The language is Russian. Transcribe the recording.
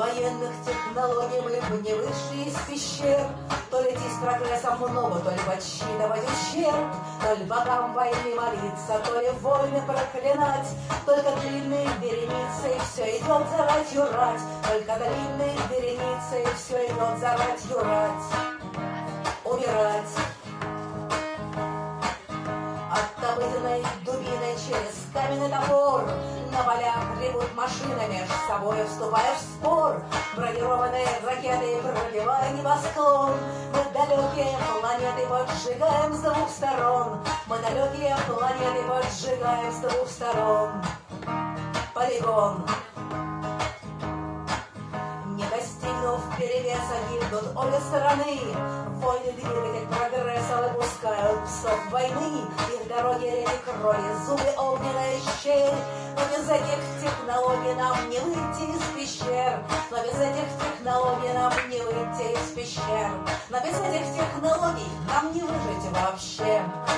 военных технологий мы бы не вышли из пещер. То ли идти с прогрессом много, то ли подсчитывать ущерб, то ли богам войны молиться, то ли войны проклинать. Только длинные вереницы, все идет заратью рать. Только длинные вереницы, все идет заратью рать. Умирать. От обыденной дубины через каменный топор на полях ревут машины, меж собой вступая в спор. Бронированные ракеты пробивая небосклон. Мы далекие планеты поджигаем с двух сторон. Мы далекие планеты поджигаем с двух сторон. Полигон. Не достигнув перевеса, гибнут обе стороны. Войны двигатель прогресса выпускают псов войны. Их дороги реки крови, зубы огненная щель. Но без этих технологий нам не выйти из пещер. Но без этих технологий нам не выйти из пещер. Но без этих технологий нам не выжить вообще.